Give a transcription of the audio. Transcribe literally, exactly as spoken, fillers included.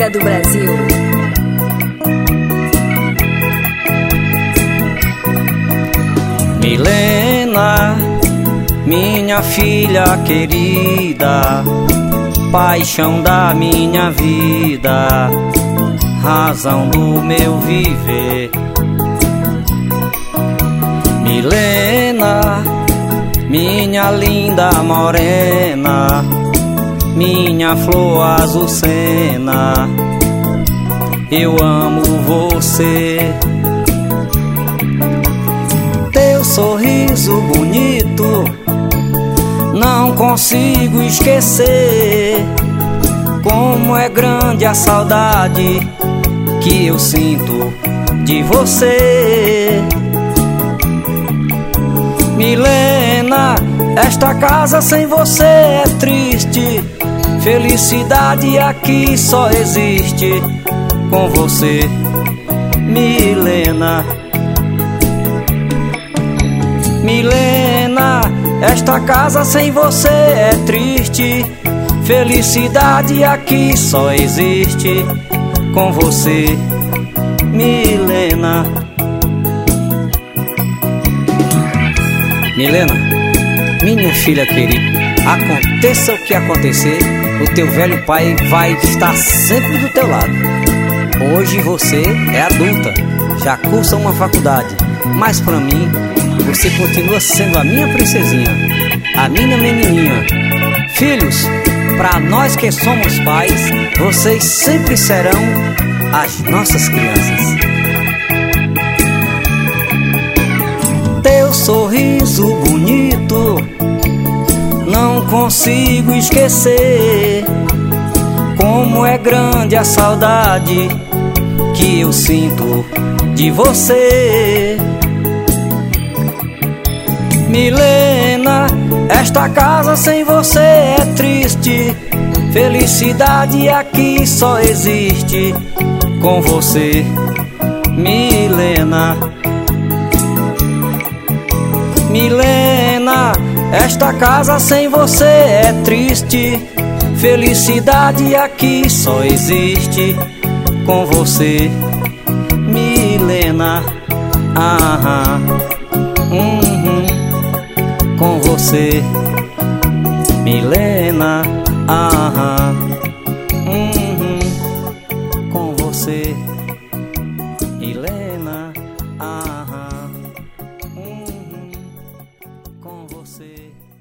música do Brasil. Milena, minha filha querida, paixão da minha vida, razão do meu viver. Milena, minha linda morena, minha flor azucena, eu amo você. Teu sorriso bonito não consigo esquecer. Como é grande a saudade que eu sinto de você. Milena, esta casa sem você é triste. Felicidade aqui só existe com você, Milena. Milena, esta casa sem você é triste. Felicidade aqui só existe com você, Milena. Milena, minha filha querida, aconteça o que acontecer, o teu velho pai vai estar sempre do teu lado. Hoje você é adulta, já cursa uma faculdade, mas pra mim você continua sendo a minha princesinha, a minha menininha. Filhos, pra nós que somos pais, vocês sempre serão as nossas crianças. Teu sorriso bonito não consigo esquecer. Como é grande a saudade que eu sinto de você. Milena, esta casa sem você é triste. Felicidade aqui só existe com você, Milena. Milena, esta casa sem você é triste. Felicidade aqui só existe com você, Milena. Aham, uhum, com você, Milena. Aham, uhum, com você, Milena. Aham, uhum, com você.